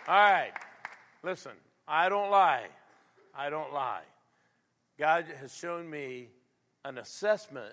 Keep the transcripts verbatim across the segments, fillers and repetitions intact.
All right. Listen, I don't lie. I don't lie. God has shown me an assessment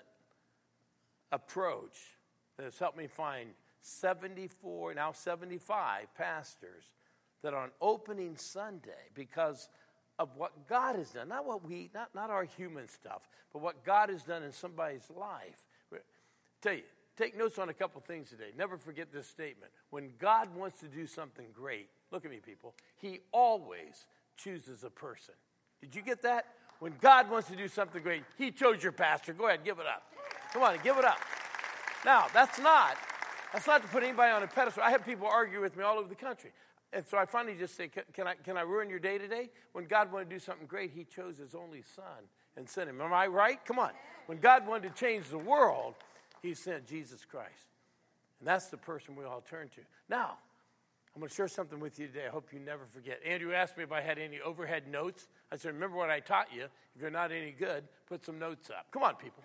approach that has helped me find seventy-four, now seventy-five pastors that on opening Sunday, because of what God has done, not what we, not, not our human stuff, but what God has done in somebody's life. I tell you, take notes on a couple things today. Never forget this statement. When God wants to do something great, look at me, people, he always chooses a person. Did you get that? When God wants to do something great, he chose your pastor. Go ahead, give it up. Come on, give it up. Now, that's not, that's not to put anybody on a pedestal. I have people argue with me all over the country. And so I finally just say, can, can I can I ruin your day today? When God wanted to do something great, he chose his only son and sent him. Am I right? Come on. When God wanted to change the world, he sent Jesus Christ. And that's the person we all turn to. Now, I'm going to share something with you today I hope you never forget. Andrew asked me if I had any overhead notes. I said, remember what I taught you. If you're not any good, put some notes up. Come on, people.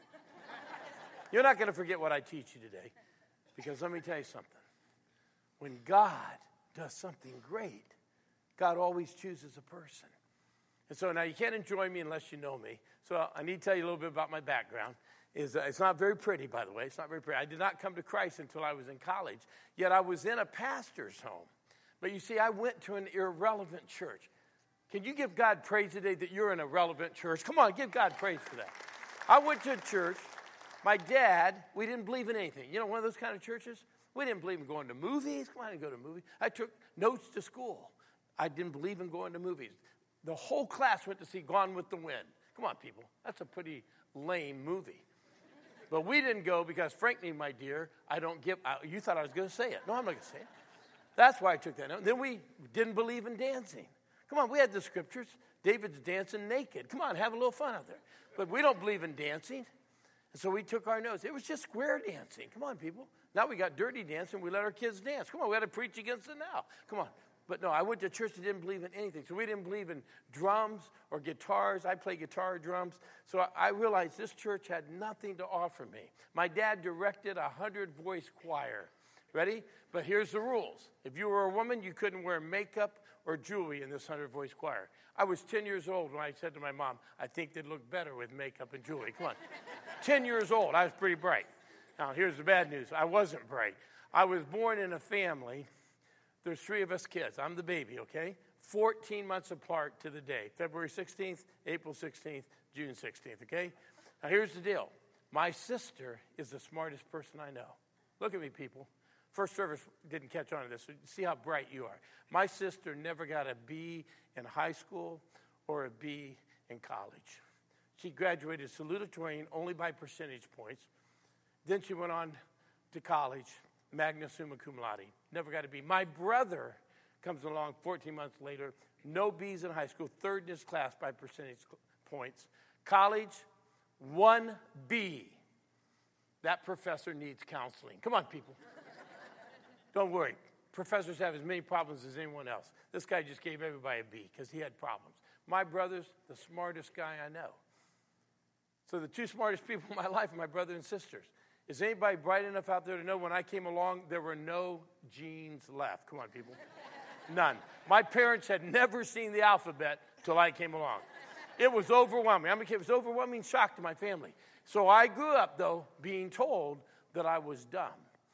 You're not going to forget what I teach you today. Because let me tell you something. When God does something great, God always chooses a person. And so now you can't enjoy me unless you know me. So I need to tell you a little bit about my background. Is uh, it's not very pretty, by the way. It's not very pretty. I did not come to Christ until I was in college. Yet I was in a pastor's home. But you see, I went to an irrelevant church. Can you give God praise today that you're in a relevant church? Come on, give God praise for that. I went to a church. My dad, we didn't believe in anything. You know, one of those kind of churches? We didn't believe in going to movies. Come on, I didn't go to movies. I took notes to school. I didn't believe in going to movies. The whole class went to see Gone with the Wind. Come on, people. That's a pretty lame movie. But we didn't go because, frankly, my dear, I don't give, I, you thought I was going to say it. No, I'm not going to say it. That's why I took that note. Then we didn't believe in dancing. Come on, we had the scriptures. David's dancing naked. Come on, have a little fun out there. But we don't believe in dancing. And so we took our notes. It was just square dancing. Come on, people. Now we got dirty dancing. We let our kids dance. Come on, we got to preach against it now. Come on. But no, I went to a church that didn't believe in anything. So we didn't believe in drums or guitars. I play guitar, drums. So I, I realized this church had nothing to offer me. My dad directed a hundred-voice choir. Ready? But here's the rules. If you were a woman, you couldn't wear makeup or jewelry in this hundred-voice choir. I was ten years old when I said to my mom, I think they'd look better with makeup and jewelry. Come on. ten years old. I was pretty bright. Now, here's the bad news. I wasn't bright. I was born in a family. There's three of us kids. I'm the baby, okay? fourteen months apart to the day. February sixteenth, April sixteenth, June sixteenth, okay? Now, here's the deal. My sister is the smartest person I know. Look at me, people. First service didn't catch on to this. So see how bright you are. My sister never got a B in high school or a B in college. She graduated salutatorian only by percentage points. Then she went on to college, magna summa cum laude. Never got a B. My brother comes along fourteen months later, no B's in high school, third in his class by percentage points. College, one B. That professor needs counseling. Come on, people. Don't worry. Professors have as many problems as anyone else. This guy just gave everybody a B because he had problems. My brother's the smartest guy I know. So the two smartest people in my life are my brother and sisters. Is anybody bright enough out there to know when I came along, there were no genes left? Come on, people. None. My parents had never seen the alphabet till I came along. It was overwhelming. I mean, it was overwhelming shock to my family. So I grew up, though, being told that I was dumb.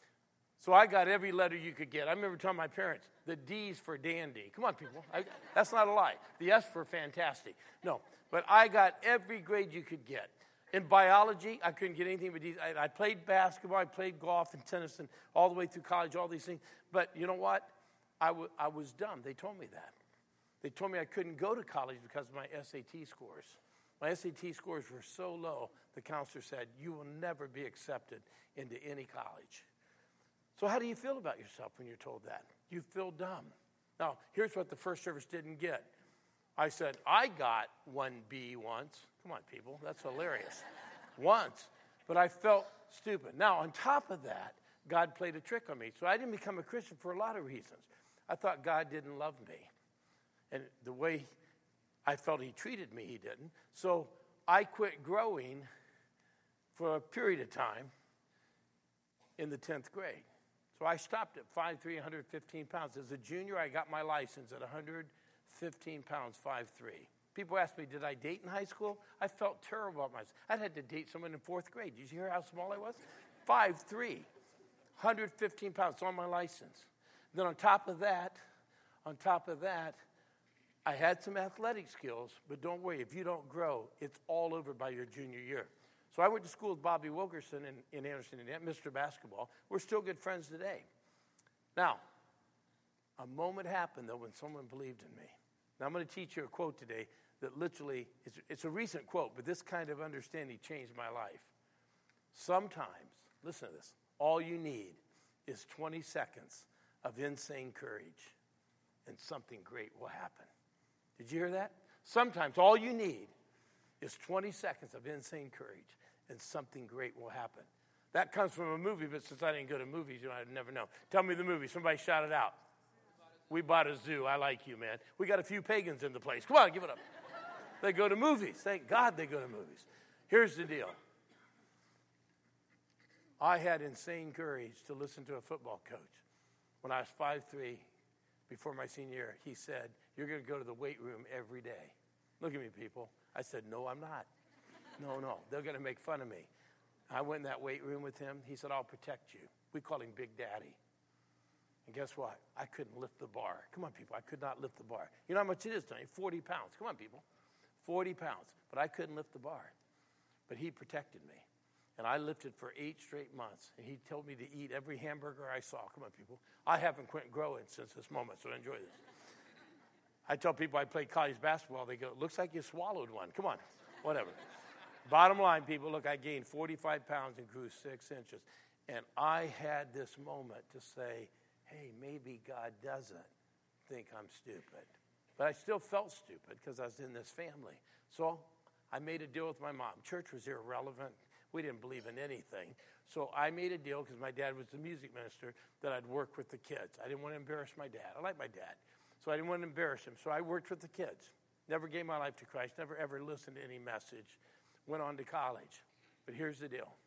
So I got every letter you could get. I remember telling my parents, the D's for dandy. Come on, people. I, that's not a lie. The S for fantastic. No, but I got every grade you could get. In biology, I couldn't get anything but D's. I, I played basketball, I played golf and tennis and all the way through college, all these things. But you know what? I, w- I was dumb. They told me that. They told me I couldn't go to college because of my S A T scores. My S A T scores were so low, the counselor said, you will never be accepted into any college. So how do you feel about yourself when you're told that? You feel dumb. Now, here's what the first service didn't get. I said, I got one B once. Come on, people. That's hilarious. Once. But I felt stupid. Now, on top of that, God played a trick on me. So I didn't become a Christian for a lot of reasons. I thought God didn't love me. And the way I felt he treated me, he didn't. So I quit growing for a period of time in the tenth grade. So I stopped at five three, one hundred fifteen pounds. As a junior, I got my license at one hundred fifteen pounds, five three. People ask me, did I date in high school? I felt terrible about myself. I had to date someone in fourth grade. Did you hear how small I was? five three, one hundred fifteen pounds. It's on my license. Then on top of that, on top of that, I had some athletic skills, but don't worry, if you don't grow, it's all over by your junior year. So I went to school with Bobby Wilkerson in, in Anderson, Indiana, Mister Basketball. We're still good friends today. Now, a moment happened, though, when someone believed in me. Now, I'm going to teach you a quote today that literally, it's, it's a recent quote, but this kind of understanding changed my life. Sometimes, listen to this, all you need is twenty seconds of insane courage, and something great will happen. Did you hear that? Sometimes all you need is twenty seconds of insane courage, and something great will happen. That comes from a movie, but since I didn't go to movies, you know, I'd never know. Tell me the movie. Somebody shout it out. We bought a zoo. I like you, man. We got a few pagans in the place. Come on, give it up. They go to movies. Thank God they go to movies. Here's the deal. I had insane courage to listen to a football coach. When I was five three, before my senior year, he said, you're going to go to the weight room every day. Look at me, people. I said, no, I'm not. No, no. They're going to make fun of me. I went in that weight room with him. He said, I'll protect you. We called him Big Daddy. And guess what? I couldn't lift the bar. Come on, people. I could not lift the bar. You know how much it is, Tony? forty pounds. Come on, people. forty pounds. But I couldn't lift the bar. But he protected me. And I lifted for eight straight months. And he told me to eat every hamburger I saw. Come on, people. I haven't quit growing since this moment, so enjoy this. I tell people I play college basketball. They go, looks like you swallowed one. Come on. Whatever. Bottom line, people, look, I gained forty-five pounds and grew six inches. And I had this moment to say, hey, maybe God doesn't think I'm stupid. But I still felt stupid because I was in this family. So I made a deal with my mom. Church was irrelevant. We didn't believe in anything. So I made a deal because my dad was the music minister that I'd work with the kids. I didn't want to embarrass my dad. I like my dad. So I didn't want to embarrass him. So I worked with the kids. Never gave my life to Christ. Never ever listened to any message. Went on to college. But here's the deal.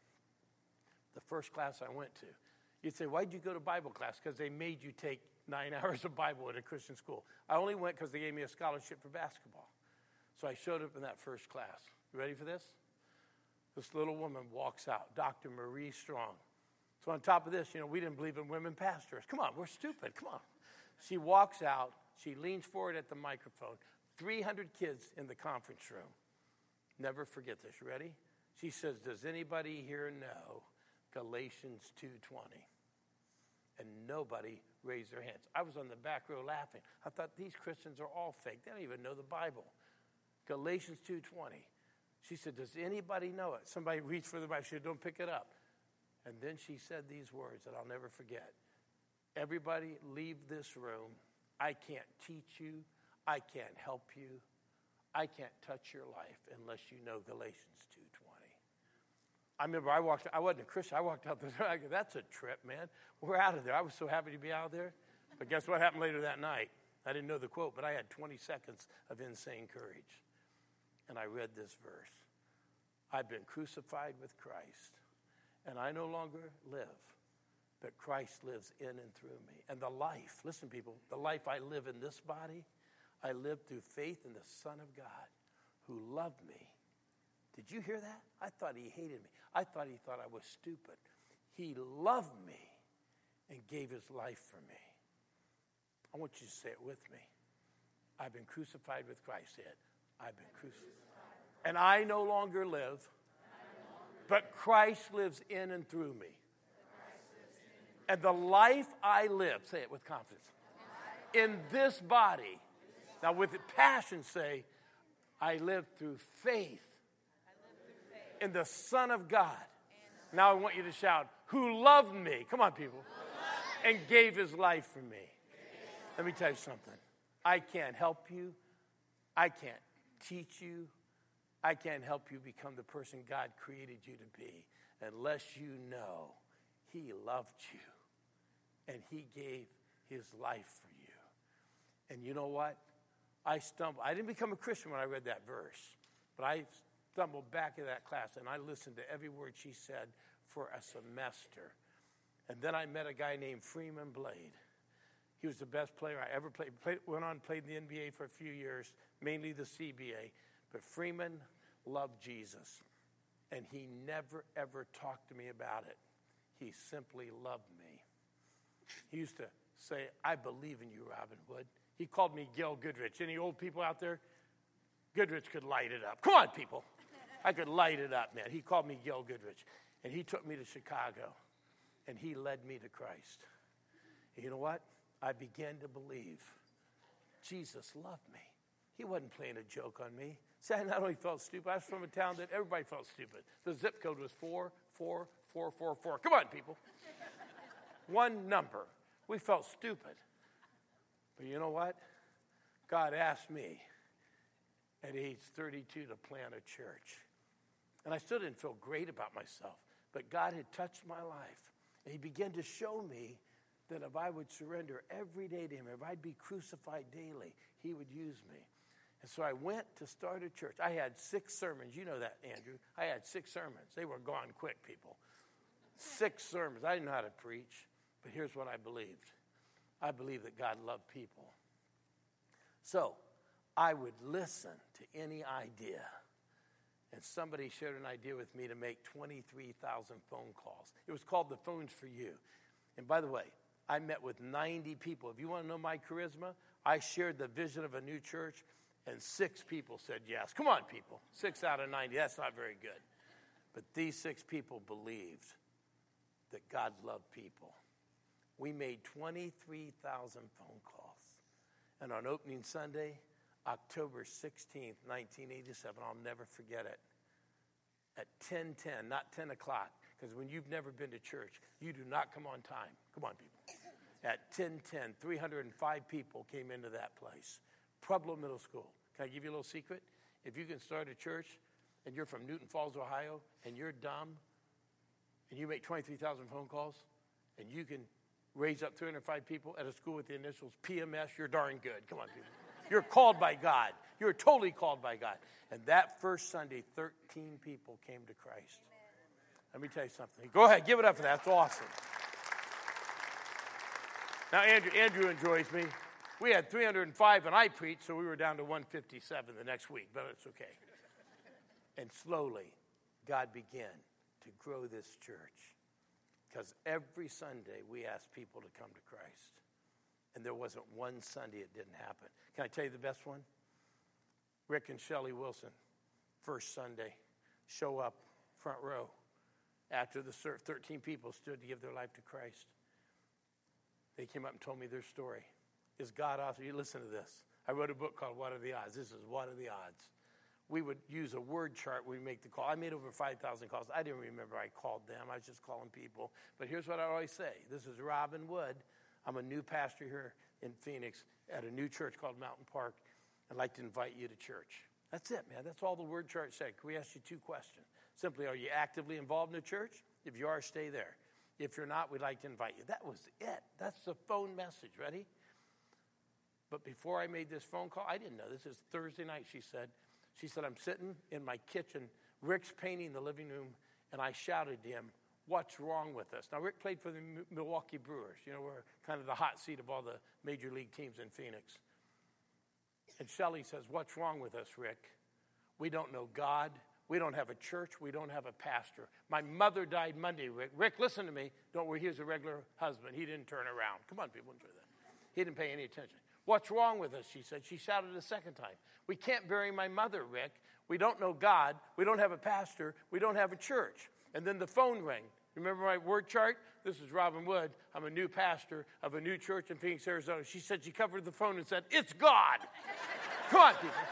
The first class I went to, you'd say, why'd you go to Bible class? Because they made you take nine hours of Bible at a Christian school. I only went because they gave me a scholarship for basketball. So I showed up in that first class. You ready for this? This little woman walks out, Doctor Marie Strong. So on top of this, you know, we didn't believe in women pastors. Come on, we're stupid. Come on. She walks out. She leans forward at the microphone. three hundred kids in the conference room. Never forget this. You ready? She says, does anybody here know Galatians two twenty? And nobody raised their hands. I was on the back row laughing. I thought, these Christians are all fake. They don't even know the Bible. Galatians two twenty. She said, does anybody know it? Somebody reached for the Bible. She said, don't pick it up. And then she said these words that I'll never forget. Everybody leave this room. I can't teach you. I can't help you. I can't touch your life unless you know Galatians two twenty. I remember I walked, I wasn't a Christian. I walked out the door. I go, that's a trip, man. We're out of there. I was so happy to be out there. But guess what happened later that night? I didn't know the quote, but I had twenty seconds of insane courage. And I read this verse. I've been crucified with Christ, and I no longer live, but Christ lives in and through me. And the life, listen, people, the life I live in this body, I live through faith in the Son of God who loved me. Did you hear that? I thought he hated me. I thought he thought I was stupid. He loved me and gave his life for me. I want you to say it with me. I've been crucified with Christ. Say it. I've been crucified. And I no longer live, but Christ lives in and through me. And the life I live, say it with confidence, in this body, now with passion say, I live through faith in the Son of God. Now I want you to shout, who loved me, come on people, and gave his life for me. Let me tell you something. I can't help you. I can't teach you. I can't help you become the person God created you to be unless you know he loved you and he gave his life for you. And you know what? I stumbled. I didn't become a Christian when I read that verse, but I stumbled back in that class and I listened to every word she said for a semester. And then I met a guy named Freeman Blade. He was the best player I ever played. played went on and played in the N B A for a few years, mainly the C B A. But Freeman loved Jesus. And he never, ever talked to me about it. He simply loved me. He used to say, I believe in you, Robin Wood. He called me Gil Goodrich. Any old people out there? Goodrich could light it up. Come on, people. I could light it up, man. He called me Gil Goodrich. And he took me to Chicago. And he led me to Christ. And you know what? I began to believe Jesus loved me. He wasn't playing a joke on me. See, I not only felt stupid, I was from a town that everybody felt stupid. The zip code was four, four, four, four, four. Come on, people. One number. We felt stupid. But you know what? God asked me at age thirty-two to plant a church. And I still didn't feel great about myself. But God had touched my life. And he began to show me that if I would surrender every day to him, if I'd be crucified daily, he would use me. And so I went to start a church. I had six sermons. You know that, Andrew. I had six sermons. They were gone quick, people. Six sermons. I didn't know how to preach. But here's what I believed. I believed that God loved people. So I would listen to any idea. And somebody shared an idea with me to make twenty-three thousand phone calls. It was called The Phones for You. And by the way, I met with ninety people. If you want to know my charisma, I shared the vision of a new church, and six people said yes. Come on, people. Six out of ninety. That's not very good. But these six people believed that God loved people. We made twenty-three thousand phone calls. And on opening Sunday, October sixteenth, nineteen eighty-seven, I'll never forget it, at ten ten, not ten o'clock, because when you've never been to church, you do not come on time. Come on, people. At ten ten, three hundred five people came into that place. Pueblo Middle School. Can I give you a little secret? If you can start a church and you're from Newton Falls, Ohio, and you're dumb, and you make twenty-three thousand phone calls, and you can raise up three hundred five people at a school with the initials P M S, you're darn good. Come on, people. You're called by God. You're totally called by God. And that first Sunday, thirteen people came to Christ. Amen. Let me tell you something. Go ahead, give it up for that. That's awesome. Now, Andrew, Andrew enjoys me. We had three hundred five and I preached, so we were down to one fifty-seven the next week, but it's okay. And slowly, God began to grow this church. Because every Sunday, we asked people to come to Christ. And there wasn't one Sunday it didn't happen. Can I tell you the best one? Rick and Shelley Wilson, first Sunday, show up front row. After the service, thirteen people stood to give their life to Christ. They came up and told me their story. Is God awesome? You listen to this. I wrote a book called What Are the Odds? This is What Are the Odds? We would use a word chart when we make the call. I made over five thousand calls. I didn't remember I called them. I was just calling people. But here's what I always say. This is Robin Wood. I'm a new pastor here in Phoenix at a new church called Mountain Park. I'd like to invite you to church. That's it, man. That's all the word chart said. Can we ask you two questions? Simply, are you actively involved in the church? If you are, stay there. If you're not, we'd like to invite you. That was it. That's the phone message. Ready? But before I made this phone call, I didn't know. This is Thursday night, she said. She said, I'm sitting in my kitchen. Rick's painting the living room, and I shouted to him, what's wrong with us? Now, Rick played for the Milwaukee Brewers. You know, we're kind of the hot seat of all the major league teams in Phoenix. And Shelley says, what's wrong with us, Rick? We don't know God. We don't have a church. We don't have a pastor. My mother died Monday, Rick. Rick, listen to me. Don't worry, he was a regular husband. He didn't turn around. Come on, people, enjoy that. He didn't pay any attention. What's wrong with us, she said. She shouted a second time. We can't bury my mother, Rick. We don't know God. We don't have a pastor. We don't have a church. And then the phone rang. Remember my word chart? This is Robin Wood. I'm a new pastor of a new church in Phoenix, Arizona. She said she covered the phone and said, it's God. Come on, people.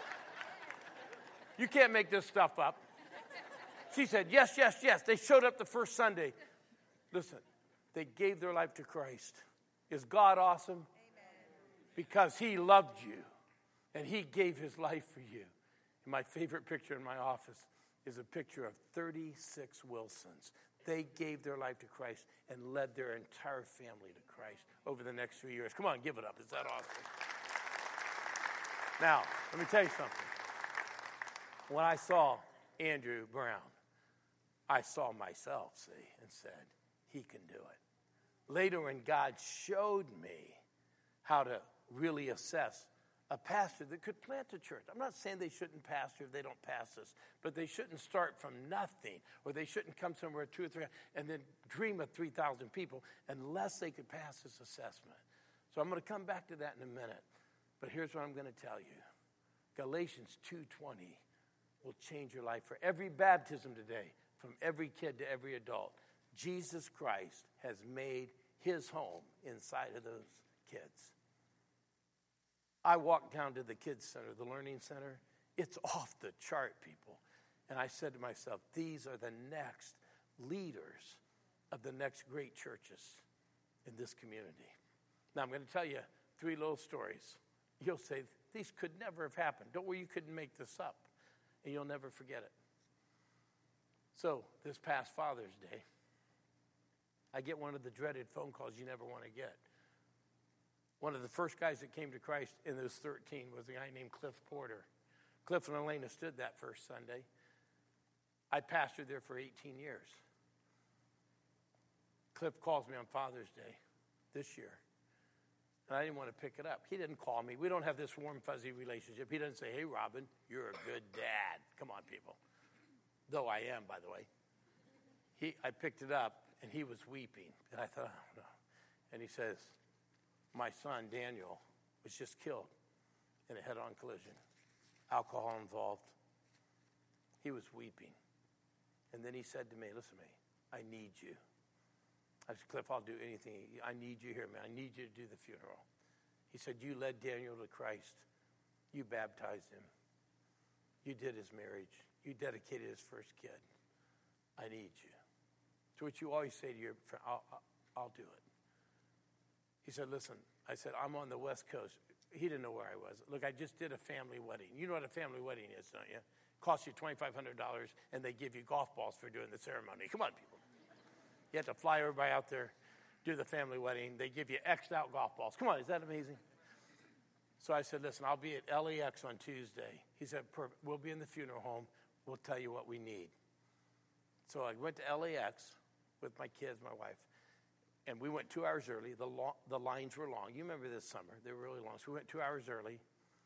You can't make this stuff up. She said, yes, yes, yes. They showed up the first Sunday. Listen, they gave their life to Christ. Is God awesome? Because he loved you, and he gave his life for you. And my favorite picture in my office is a picture of thirty-six Wilsons. They gave their life to Christ and led their entire family to Christ over the next few years. Come on, give it up. Is that awesome? Now, let me tell you something. When I saw Andrew Brown, I saw myself, see, and said, he can do it. Later, when God showed me how to really assess a pastor that could plant a church. I'm not saying they shouldn't pastor if they don't pass this, but they shouldn't start from nothing, or they shouldn't come somewhere two or three and then dream of three thousand people unless they could pass this assessment. So I'm going to come back to that in a minute, but here's what I'm going to tell you. Galatians two twenty will change your life. For every baptism today, from every kid to every adult, Jesus Christ has made his home inside of those kids. I walked down to the kids center, the learning center. It's off the chart, people. And I said to myself, these are the next leaders of the next great churches in this community. Now, I'm going to tell you three little stories. You'll say, these could never have happened. Don't worry, you couldn't make this up. And you'll never forget it. So, this past Father's Day, I get one of the dreaded phone calls you never want to get. One of the first guys that came to Christ in those thirteen was a guy named Cliff Porter. Cliff and Elena stood that first Sunday. I pastored there for eighteen years. Cliff calls me on Father's Day this year. And I didn't want to pick it up. He didn't call me. We don't have this warm, fuzzy relationship. He doesn't say, hey, Robin, you're a good dad. Come on, people. Though I am, by the way. He, I picked it up, and he was weeping. And I thought, oh, no. And he says, my son, Daniel, was just killed in a head-on collision. Alcohol involved. He was weeping. And then he said to me, listen to me, I need you. I said, Cliff, I'll do anything. I need you here, man. I need you to do the funeral. He said, you led Daniel to Christ. You baptized him. You did his marriage. You dedicated his first kid. I need you. To which you always say to your friend, I'll, I'll, I'll do it. He said, listen, I said, I'm on the West Coast. He didn't know where I was. Look, I just did a family wedding. You know what a family wedding is, don't you? It costs you twenty-five hundred dollars, and they give you golf balls for doing the ceremony. Come on, people. You have to fly everybody out there, do the family wedding. They give you X'd out golf balls. Come on, is that amazing? So I said, listen, I'll be at L A X on Tuesday. He said, perfect. We'll be in the funeral home. We'll tell you what we need. So I went to L A X with my kids, my wife. And we went two hours early. The lo- the lines were long. You remember this summer. They were really long. So we went two hours early.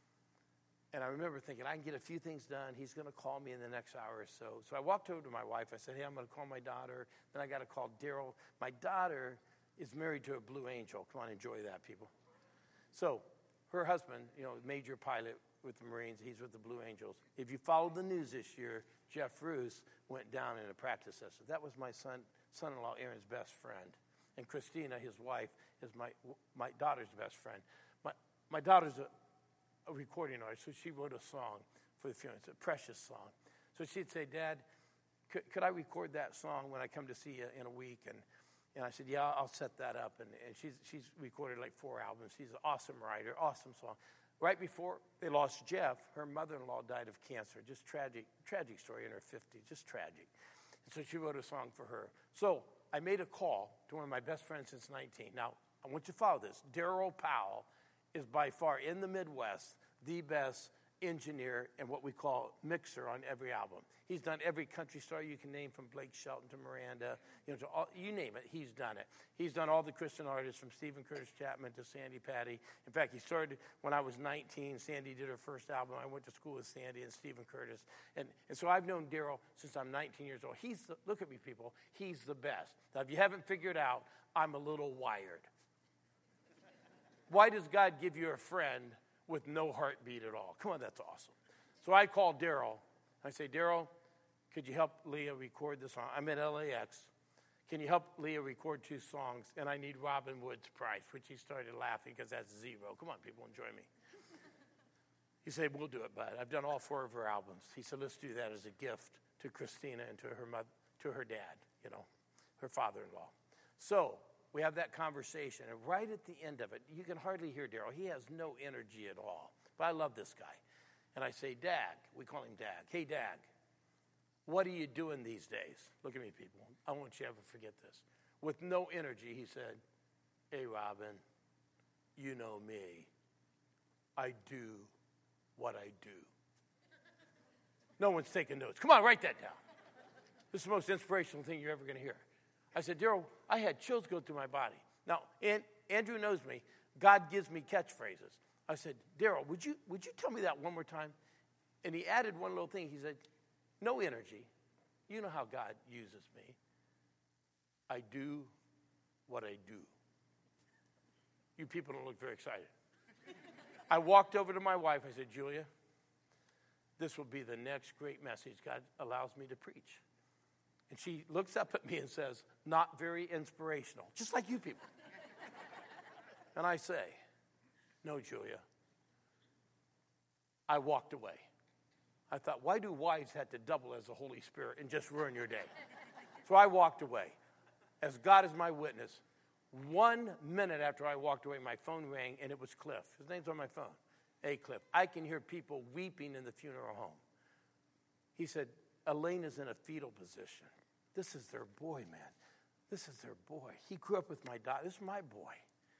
And I remember thinking, I can get a few things done. He's going to call me in the next hour or so. So I walked over to my wife. I said, hey, I'm going to call my daughter. Then I got to call Daryl. My daughter is married to a Blue Angel. Come on, enjoy that, people. So her husband, you know, major pilot with the Marines. He's with the Blue Angels. If you followed the news this year, Jeff Roos went down in a practice session. That was my son, son-in-law Aaron's best friend. And Christina, his wife, is my my daughter's best friend. My my daughter's a, a recording artist, so she wrote a song for the funeral. It's a precious song. So she'd say, Dad, could, could I record that song when I come to see you in a week? And and I said, yeah, I'll set that up. And, and she's she's recorded like four albums. She's an awesome writer, awesome song. Right before they lost Jeff, her mother-in-law died of cancer. Just tragic, tragic story in her fifties, just tragic. And so she wrote a song for her. So I made a call to one of my best friends since nineteen. Now, I want you to follow this. Daryl Powell is by far in the Midwest the best engineer and what we call mixer on every album. He's done every country star you can name, from Blake Shelton to Miranda, you know, to all, you name it, he's done it. He's done all the Christian artists from Stephen Curtis Chapman to Sandy Patty. In fact, he started when I was nineteen. Sandy did her first album. I went to school with Sandy and Stephen Curtis. And, and so I've known Daryl since I'm nineteen years old. He's the, look at me, people. He's the best. Now, if you haven't figured out, I'm a little wired. Why does God give you a friend with no heartbeat at all? Come on, that's awesome. So I called Daryl. I say, Daryl, could you help Leah record the song? I'm at L A X. Can you help Leah record two songs? And I need Robin Wood's price, which he started laughing because that's zero. Come on, people, enjoy me. He said, we'll do it, bud. I've done all four of her albums. He said, let's do that as a gift to Christina and to her mother, to her dad, you know, her father-in-law. So we have that conversation, and right at the end of it, you can hardly hear Daryl. He has no energy at all. But I love this guy. And I say, Dag, we call him Dag. Hey, Dag, what are you doing these days? Look at me, people. I won't you ever forget this. With no energy, he said, hey, Robin, you know me. I do what I do. No one's taking notes. Come on, write that down. This is the most inspirational thing you're ever going to hear. I said, Daryl, I had chills go through my body. Now, and Andrew knows me. God gives me catchphrases. I said, Daryl, would you, would you tell me that one more time? And he added one little thing. He said, no energy. You know how God uses me. I do what I do. You people don't look very excited. I walked over to my wife. I said, Julia, this will be the next great message God allows me to preach. And she looks up at me and says, not very inspirational, just like you people. And I say, no, Julia. I walked away. I thought, why do wives have to double as the Holy Spirit and just ruin your day? So I walked away. As God is my witness, one minute after I walked away, my phone rang, and it was Cliff. His name's on my phone. Hey, Cliff, I can hear people weeping in the funeral home. He said, Elena's in a fetal position. This is their boy, man. This is their boy. He grew up with my daughter. This is my boy.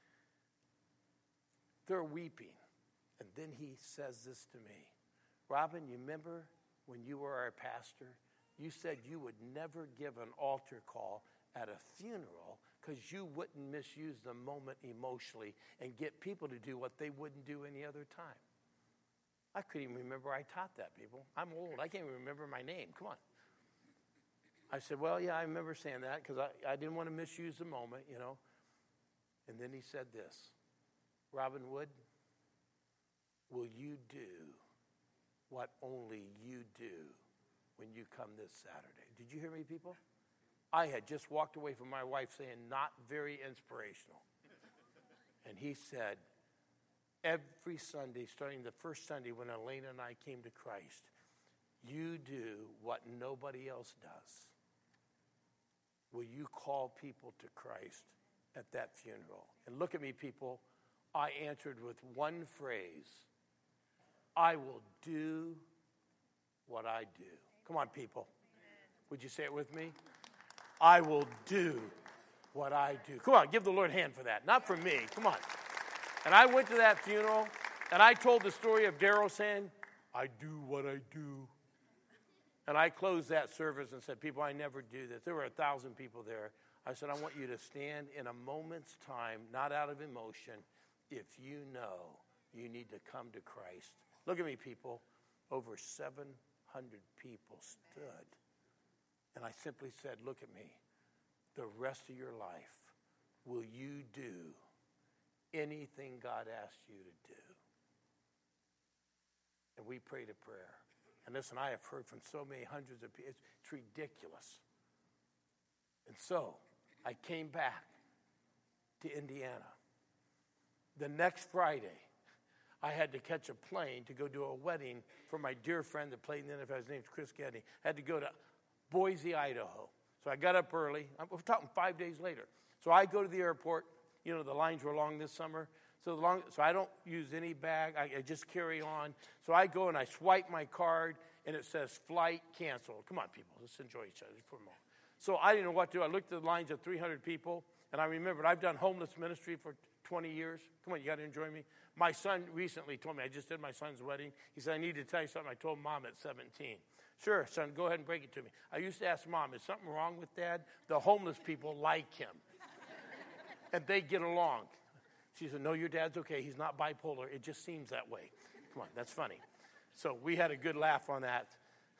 They're weeping. And then he says this to me. Robin, you remember when you were our pastor? You said you would never give an altar call at a funeral because you wouldn't misuse the moment emotionally and get people to do what they wouldn't do any other time. I couldn't even remember I taught that, people. I'm old. I can't even remember my name. Come on. I said, well, yeah, I remember saying that because I, I didn't want to misuse the moment, you know. And then he said this, Robin Wood, will you do what only you do when you come this Saturday? Did you hear me, people? I had just walked away from my wife saying, not very inspirational. And he said, every Sunday, starting the first Sunday when Elena and I came to Christ, you do what nobody else does. Will you call people to Christ at that funeral? And look at me, people. I answered with one phrase. I will do what I do. Come on, people. Would you say it with me? I will do what I do. Come on, give the Lord a hand for that. Not for me. Come on. And I went to that funeral, and I told the story of Daryl saying, I do what I do. And I closed that service and said, people, I never do this. There were a thousand people there. I said, I want you to stand in a moment's time, not out of emotion, if you know you need to come to Christ. Look at me, people. Over seven hundred people stood. And I simply said, look at me. The rest of your life, will you do anything God asks you to do? And we prayed a prayer. And listen, I have heard from so many hundreds of people. It's, it's ridiculous. And so I came back to Indiana. The next Friday, I had to catch a plane to go do a wedding for my dear friend that played in the N F L. His name's Chris Getty. I had to go to Boise, Idaho. So I got up early. We're talking five days later. So I go to the airport. You know, the lines were long this summer. So, the long, so I don't use any bag. I, I just carry on. So I go and I swipe my card, and it says flight canceled. Come on, people. Let's enjoy each other for a moment. So I didn't know what to do. I looked at the lines of three hundred people, and I remembered I've done homeless ministry for twenty years. Come on, you got to enjoy me. My son recently told me, I just did my son's wedding. He said, I need to tell you something I told Mom at seventeen. Sure, son, go ahead and break it to me. I used to ask Mom, is something wrong with Dad? The homeless people like him. And they get along. She said, no, your dad's okay. He's not bipolar. It just seems that way. Come on, that's funny. So we had a good laugh on that.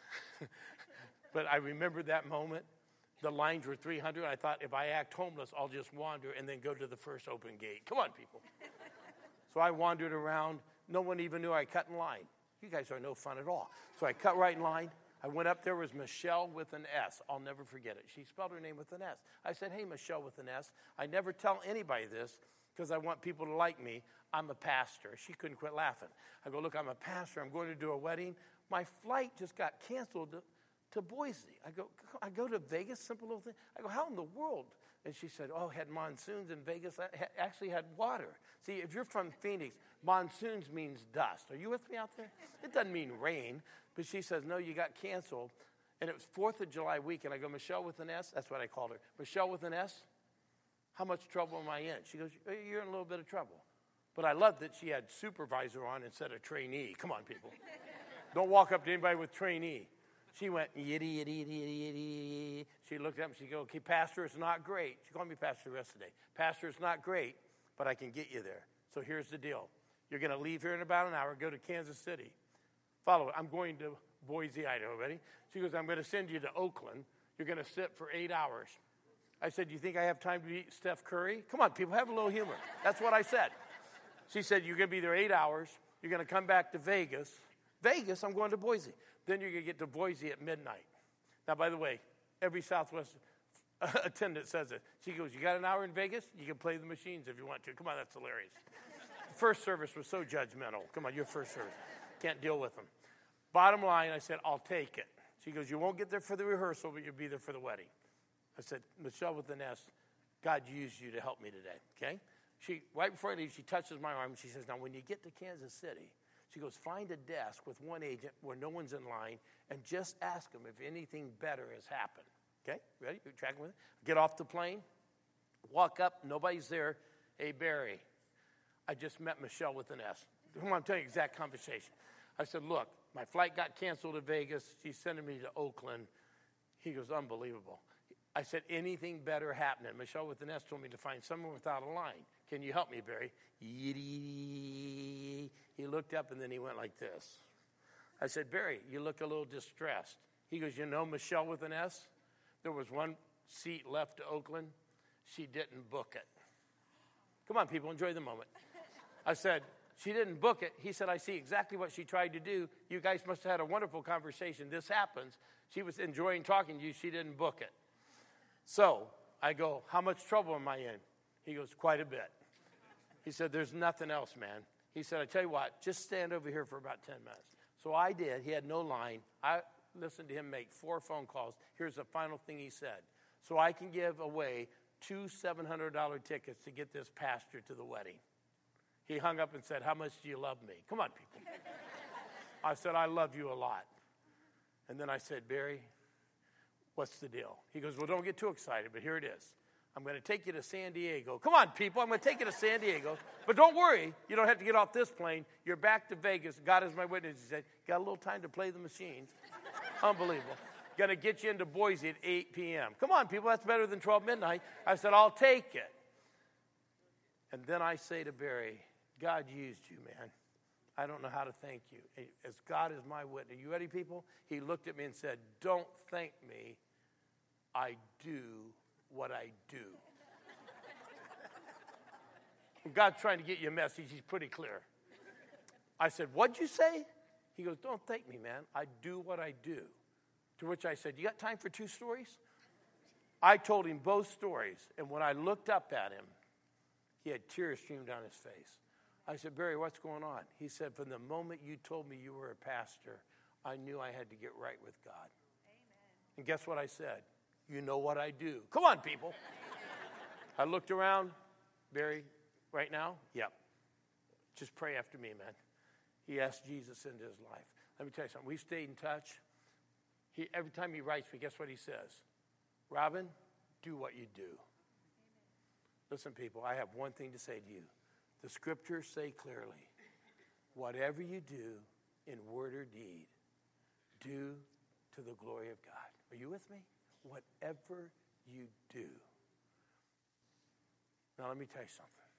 But I remembered that moment. The lines were three hundred. I thought, if I act homeless, I'll just wander and then go to the first open gate. Come on, people. So I wandered around. No one even knew I cut in line. You guys are no fun at all. So I cut right in line. I went up, there was Michelle with an S. I'll never forget it. She spelled her name with an S. I said, hey, Michelle with an S. I never tell anybody this because I want people to like me. I'm a pastor. She couldn't quit laughing. I go, look, I'm a pastor. I'm going to do a wedding. My flight just got canceled to, to Boise. I go, I go to Vegas, simple little thing. I go, how in the world? And she said, oh, had monsoons in Vegas. I actually had water. See, if you're from Phoenix, monsoons means dust. Are you with me out there? It doesn't mean rain. But she says, no, you got canceled. And it was fourth of July weekend. I go, Michelle with an S? That's what I called her. Michelle with an S? How much trouble am I in? She goes, you're in a little bit of trouble. But I loved that she had supervisor on instead of trainee. Come on, people. Don't walk up to anybody with trainee. She went, yitty, yitty, yitty, yitty, yitty. She looked up and she goes, okay, Pastor, it's not great. She called me Pastor the rest of the day. Pastor, it's not great, but I can get you there. So here's the deal. You're going to leave here in about an hour, go to Kansas City. Follow it. I'm going to Boise, Idaho. Ready? She goes, I'm going to send you to Oakland. You're going to sit for eight hours. I said, do you think I have time to eat Steph Curry? Come on, people, have a little humor. That's what I said. She said, you're going to be there eight hours. You're going to come back to Vegas. Vegas, I'm going to Boise. Then you're going to get to Boise at midnight. Now, by the way, every Southwest attendant says it. She goes, you got an hour in Vegas? You can play the machines if you want to. Come on, that's hilarious. First service was so judgmental. Come on, your first service. Can't deal with them. Bottom line, I said, I'll take it. She goes, you won't get there for the rehearsal, but you'll be there for the wedding. I said, Michelle with an S, God used you to help me today, okay? She, right before I leave, she touches my arm, and she says, now, when you get to Kansas City, she goes, find a desk with one agent where no one's in line, and just ask them if anything better has happened, okay? Ready? You tracking with it? Get off the plane, walk up, nobody's there. Hey, Barry, I just met Michelle with an S. I'm telling you exact conversation. I said, look, my flight got canceled to Vegas. She's sending me to Oakland. He goes, unbelievable. I said, anything better happening? Michelle with an S told me to find someone without a line. Can you help me, Barry? He looked up, and then he went like this. I said, Barry, you look a little distressed. He goes, you know Michelle with an S? There was one seat left to Oakland. She didn't book it. Come on, people, enjoy the moment. I said, she didn't book it. He said, I see exactly what she tried to do. You guys must have had a wonderful conversation. This happens. She was enjoying talking to you. She didn't book it. So I go, how much trouble am I in? He goes, quite a bit. He said, there's nothing else, man. He said, I tell you what, just stand over here for about ten minutes. So I did. He had no line. I listened to him make four phone calls. Here's the final thing he said. So I can give away two seven hundred dollars tickets to get this pastor to the wedding. He hung up and said, how much do you love me? Come on, people. I said, I love you a lot. And then I said, Barry, what's the deal? He goes, well, don't get too excited, but here it is. I'm going to take you to San Diego. Come on, people, I'm going to take you to San Diego. But don't worry, you don't have to get off this plane. You're back to Vegas. God is my witness. He said, got a little time to play the machines. Unbelievable. Going to get you into Boise at eight p.m. Come on, people, that's better than twelve midnight. I said, I'll take it. And then I say to Barry, God used you, man. I don't know how to thank you. As God is my witness. You ready, people? He looked at me and said, don't thank me. I do what I do. God's trying to get you a message. He's pretty clear. I said, what'd you say? He goes, don't thank me, man. I do what I do. To which I said, you got time for two stories? I told him both stories. And when I looked up at him, he had tears stream down his face. I said, Barry, what's going on? He said, from the moment you told me you were a pastor, I knew I had to get right with God. Amen. And guess what I said? You know what I do. Come on, people. I looked around. Barry, right now? Yep. Just pray after me, man. He asked Jesus into his life. Let me tell you something. We've stayed in touch. He, every time he writes me, guess what he says? Robin, do what you do. Listen, people, I have one thing to say to you. The scriptures say clearly, whatever you do in word or deed, do to the glory of God. Are you with me? Whatever you do. Now, let me tell you something.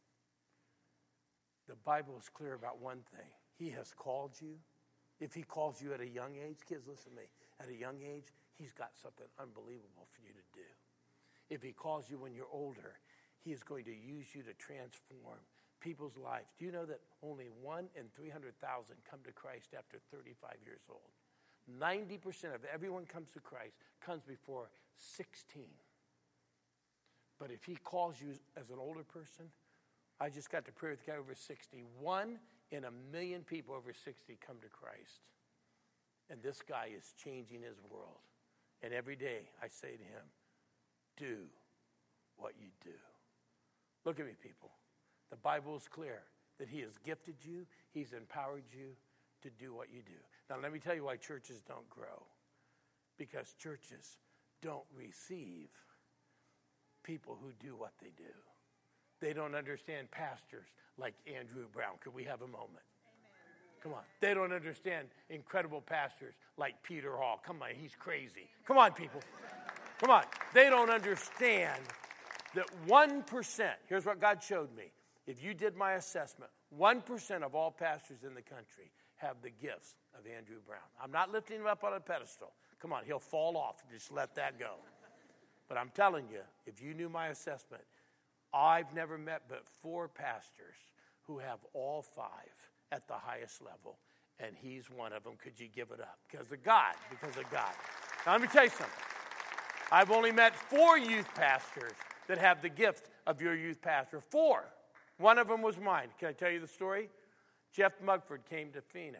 The Bible is clear about one thing. He has called you. If he calls you at a young age, kids, listen to me. At a young age, he's got something unbelievable for you to do. If he calls you when you're older, he is going to use you to transform people's lives. Do you know that only one in three hundred thousand come to Christ after thirty-five years old? ninety percent of everyone comes to Christ comes before sixteen. But if he calls you as an older person, I just got to pray with a guy over sixty. One in a million people over sixty come to Christ. And this guy is changing his world. And every day I say to him, do what you do. Look at me, people. The Bible is clear that he has gifted you, he's empowered you to do what you do. Now, let me tell you why churches don't grow. Because churches don't receive people who do what they do. They don't understand pastors like Andrew Brown. Could we have a moment? Amen. Come on. They don't understand incredible pastors like Peter Hall. Come on, he's crazy. Come on, people. Come on. They don't understand that one percent, here's what God showed me. If you did my assessment, one percent of all pastors in the country have the gifts of Andrew Brown. I'm not lifting him up on a pedestal. Come on, he'll fall off. Just let that go. But I'm telling you, if you knew my assessment, I've never met but four pastors who have all five at the highest level, and he's one of them. Could you give it up? Because of God, because of God. Now, let me tell you something. I've only met four youth pastors that have the gift of your youth pastor. Four. One of them was mine. Can I tell you the story? Jeff Mugford came to Phoenix.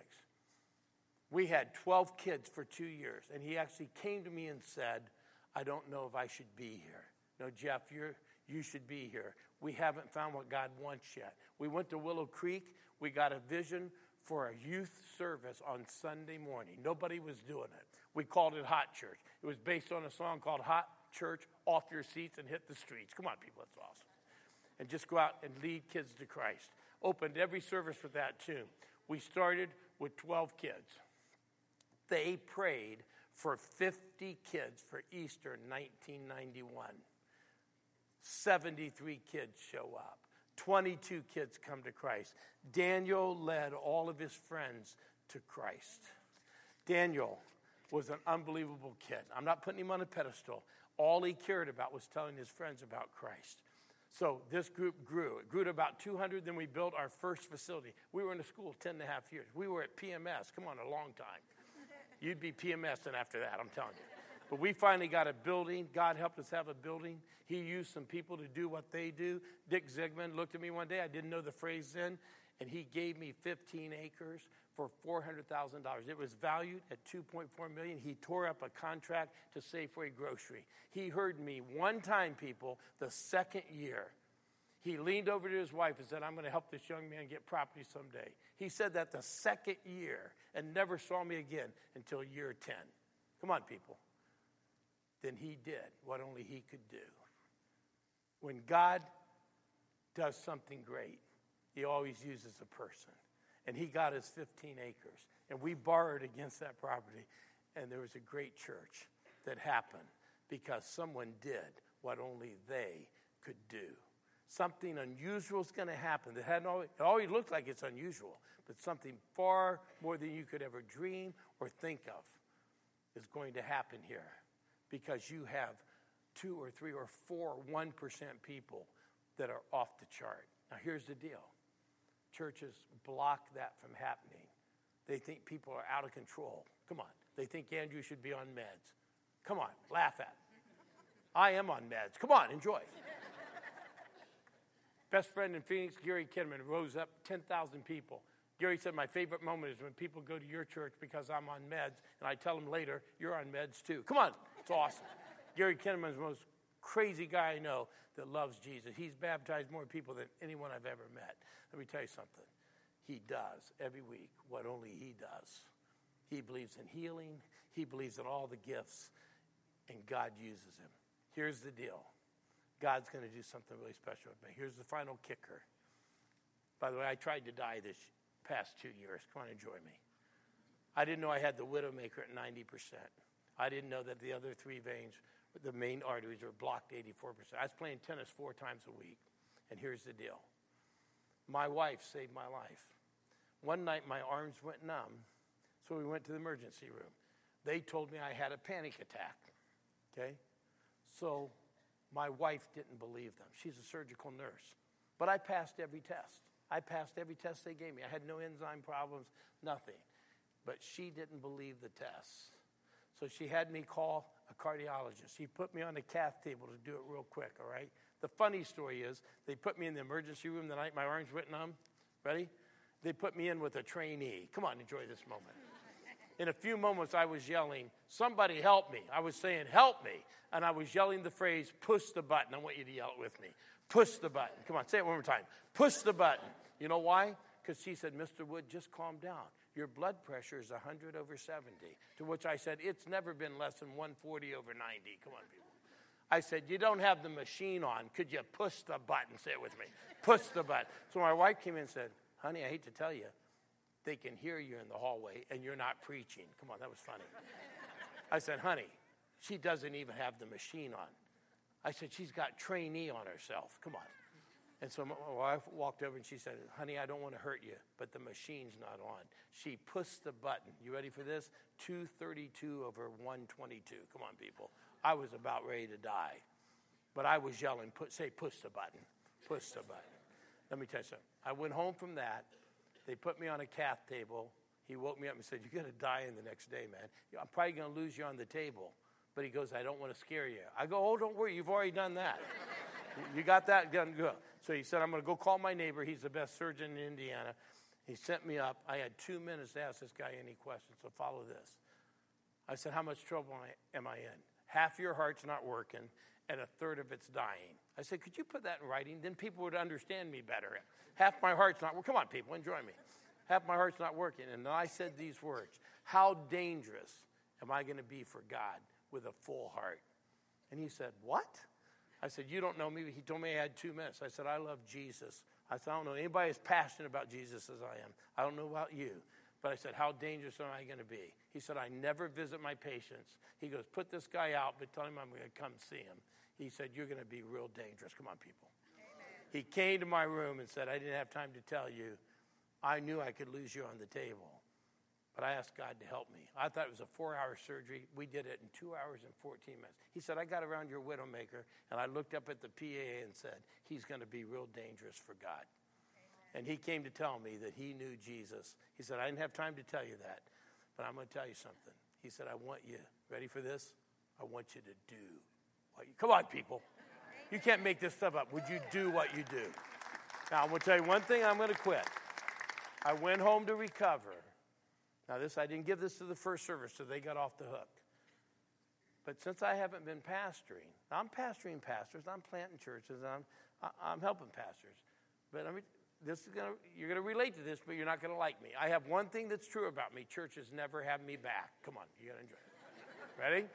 We had twelve kids for two years, and he actually came to me and said, I don't know if I should be here. No, Jeff, you're, you should be here. We haven't found what God wants yet. We went to Willow Creek. We got a vision for a youth service on Sunday morning. Nobody was doing it. We called it Hot Church. It was based on a song called Hot Church, Off Your Seats and Hit the Streets. Come on, people, that's awesome. And just go out and lead kids to Christ. Opened every service with that tune. We started with twelve kids. They prayed for fifty kids for Easter in nineteen ninety-one. seventy-three kids show up. twenty-two kids come to Christ. Daniel led all of his friends to Christ. Daniel was an unbelievable kid. I'm not putting him on a pedestal. All he cared about was telling his friends about Christ. So this group grew. It grew to about two hundred. Then we built our first facility. We were in a school ten and a half years. We were at P M S. Come on, a long time. You'd be P M S and after that, I'm telling you. But we finally got a building. God helped us have a building. He used some people to do what they do. Dick Zigman looked at me one day. I didn't know the phrase then. And he gave me fifteen acres for four hundred thousand dollars. It was valued at two point four million dollars. He tore up a contract to Safeway Grocery. He heard me one time, people, the second year. He leaned over to his wife and said, I'm going to help this young man get property someday. He said that the second year and never saw me again until year ten. Come on, people. Then he did what only he could do. When God does something great, he always uses a person. And he got his fifteen acres. And we borrowed against that property. And there was a great church that happened because someone did what only they could do. Something unusual is going to happen. That hadn't always, it always looked like it's unusual, but something far more than you could ever dream or think of is going to happen here because you have two or three or four one percent people that are off the chart. Now, here's the deal. Churches block that from happening. They think people are out of control. Come on. They think Andrew should be on meds. Come on, laugh at me. I am on meds. Come on, enjoy. Best friend in Phoenix, Gary Kinnaman, rose up ten thousand people. Gary said, my favorite moment is when people go to your church because I'm on meds, and I tell them later, you're on meds too. Come on, it's awesome. Gary Kinnaman's the most crazy guy I know that loves Jesus. He's baptized more people than anyone I've ever met. Let me tell you something. He does every week what only he does. He believes in healing. He believes in all the gifts, and God uses him. Here's the deal. God's going to do something really special with me. Here's the final kicker. By the way, I tried to die this past two years. Come on, enjoy me. I didn't know I had the widowmaker at ninety percent. I didn't know that the other three veins, the main arteries, were blocked eighty-four percent. I was playing tennis four times a week. And here's the deal. My wife saved my life. One night, my arms went numb, so we went to the emergency room. They told me I had a panic attack, okay? So my wife didn't believe them. She's a surgical nurse. But I passed every test. I passed every test they gave me. I had no enzyme problems, nothing. But she didn't believe the tests. So she had me call a cardiologist. He put me on the cath table to do it real quick, all right? The funny story is they put me in the emergency room the night my arms went numb. Ready? They put me in with a trainee. Come on, enjoy this moment. In a few moments, I was yelling, somebody help me. I was saying, help me. And I was yelling the phrase, push the button. I want you to yell it with me. Push the button. Come on, say it one more time. Push the button. You know why? Because she said, Mister Wood, just calm down. Your blood pressure is one hundred over seventy. To which I said, it's never been less than one forty over ninety. Come on, people. I said, you don't have the machine on. Could you push the button? Say it with me. Push the button. So my wife came in and said, honey, I hate to tell you, they can hear you in the hallway and you're not preaching. Come on, that was funny. I said, honey, she doesn't even have the machine on. I said, she's got trainee on herself. Come on. And so my wife walked over and she said, honey, I don't want to hurt you, but the machine's not on. She pushed the button. You ready for this? two thirty-two over one twenty-two. Come on, people. I was about ready to die. But I was yelling, put, say, push the button. Push the button. Let me tell you something. I went home from that. They put me on a cath table. He woke me up and said, you're going to die in the next day, man. I'm probably going to lose you on the table. But he goes, I don't want to scare you. I go, oh, don't worry. You've already done that. You got that done good. So he said, I'm going to go call my neighbor. He's the best surgeon in Indiana. He sent me up. I had two minutes to ask this guy any questions, so follow this. I said, how much trouble am I in? Half your heart's not working, and a third of it's dying. I said, could you put that in writing? Then people would understand me better. Half my heart's not working. Come on, people, enjoy me. Half my heart's not working. And then I said these words, how dangerous am I going to be for God with a full heart? And he said, what? I said, you don't know me. He told me I had two minutes. I said, I love Jesus. I said, I don't know anybody as passionate about Jesus as I am. I don't know about you. But I said, how dangerous am I going to be? He said, I never visit my patients. He goes, put this guy out, but tell him I'm going to come see him. He said, you're going to be real dangerous. Come on, people. Amen. He came to my room and said, I didn't have time to tell you. I knew I could lose you on the table. But I asked God to help me. I thought it was a four-hour surgery. We did it in two hours and fourteen minutes. He said, I got around your widowmaker, and I looked up at the P A and said, he's going to be real dangerous for God. Amen. And he came to tell me that he knew Jesus. He said, I didn't have time to tell you that, but I'm going to tell you something. He said, I want you, ready for this? I want you to do what you, come on, people. You can't make this stuff up. Would you do what you do? Now, I'm going to tell you one thing, I'm going to quit. I went home to recover. Now, this, I didn't give this to the first service, so they got off the hook. But since I haven't been pastoring, I'm pastoring pastors, I'm planting churches, I'm, I'm helping pastors. But I mean, this is gonna, you're going to relate to this, but you're not going to like me. I have one thing that's true about me. Churches never have me back. Come on, you got to enjoy it. Ready?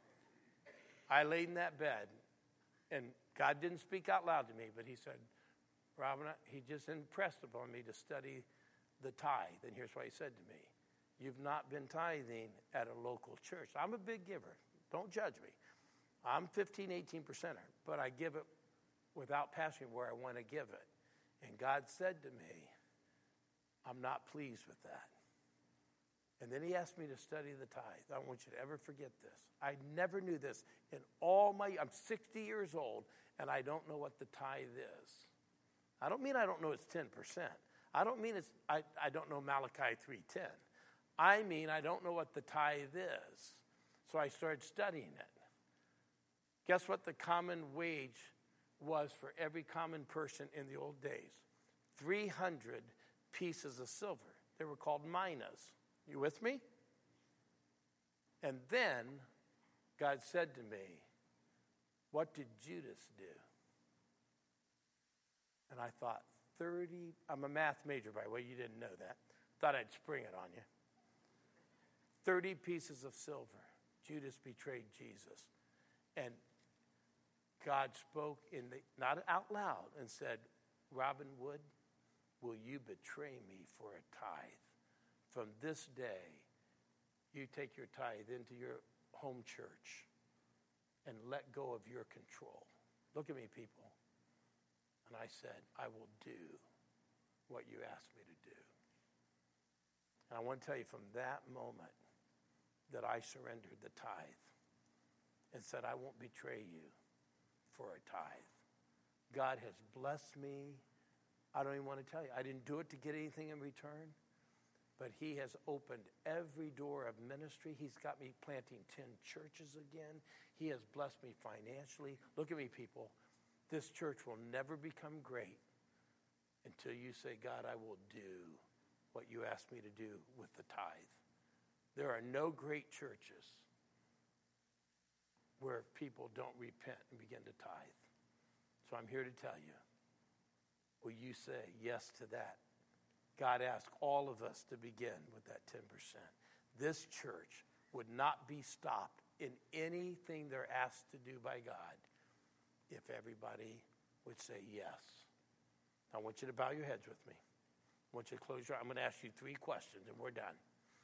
I laid in that bed, and God didn't speak out loud to me, but he said, Robin, he just impressed upon me to study the tithe. And here's what he said to me. You've not been tithing at a local church. I'm a big giver. Don't judge me. I'm fifteen, eighteen percenter, but I give it without passing where I want to give it. And God said to me, I'm not pleased with that. And then he asked me to study the tithe. I don't want you to ever forget this. I never knew this. In all my, I'm sixty years old, and I don't know what the tithe is. I don't mean I don't know it's ten percent. I don't mean it's, I, I don't know Malachi three ten. I mean, I don't know what the tithe is. So I started studying it. Guess what the common wage was for every common person in the old days? three hundred pieces of silver. They were called minas. You with me? And then God said to me, what did Judas do? And I thought, thirty, I'm a math major, by the way, you didn't know that. Thought I'd spring it on you. thirty pieces of silver. Judas betrayed Jesus. And God spoke in the, not out loud, and said, Robin Wood, will you betray me for a tithe? From this day, you take your tithe into your home church and let go of your control. Look at me, people. And I said, I will do what you asked me to do. And I want to tell you from that moment that I surrendered the tithe and said, I won't betray you for a tithe. God has blessed me. I don't even want to tell you. I didn't do it to get anything in return, but he has opened every door of ministry. He's got me planting ten churches again. He has blessed me financially. Look at me, people. This church will never become great until you say, God, I will do what you asked me to do with the tithe. There are no great churches where people don't repent and begin to tithe. So I'm here to tell you, will you say yes to that? God asked all of us to begin with that ten percent. This church would not be stopped in anything they're asked to do by God if everybody would say yes. I want you to bow your heads with me. I want you to close your eyes. I'm going to ask you three questions, and we're done.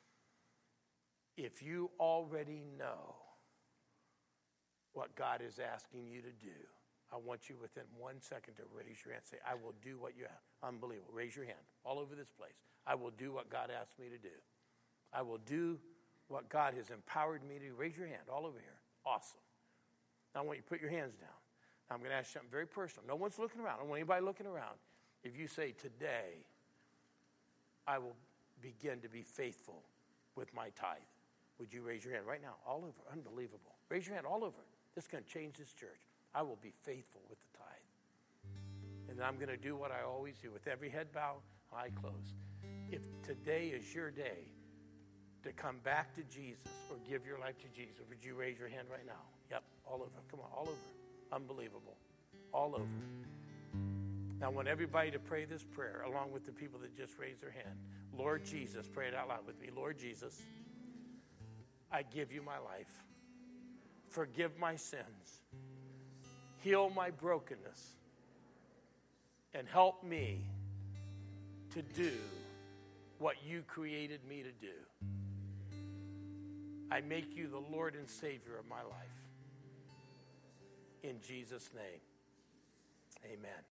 If you already know what God is asking you to do, I want you within one second to raise your hand and say, I will do what you have. Unbelievable. Raise your hand all over this place. I will do what God asked me to do. I will do what God has empowered me to do. Raise your hand all over here. Awesome. Now I want you to put your hands down. Now I'm going to ask you something very personal. No one's looking around. I don't want anybody looking around. If you say, today, I will begin to be faithful with my tithe, would you raise your hand right now? All over. Unbelievable. Raise your hand all over. This is going to change this church. I will be faithful with the tithe. And I'm going to do what I always do. With every head bowed, eye closed. If today is your day to come back to Jesus or give your life to Jesus, would you raise your hand right now? Yep, all over. Come on, all over. Unbelievable. All over. Now I want everybody to pray this prayer along with the people that just raised their hand. Lord Jesus, pray it out loud with me. Lord Jesus, I give you my life. Forgive my sins. Heal my brokenness. And help me to do what you created me to do. I make you the Lord and Savior of my life. In Jesus' name, amen.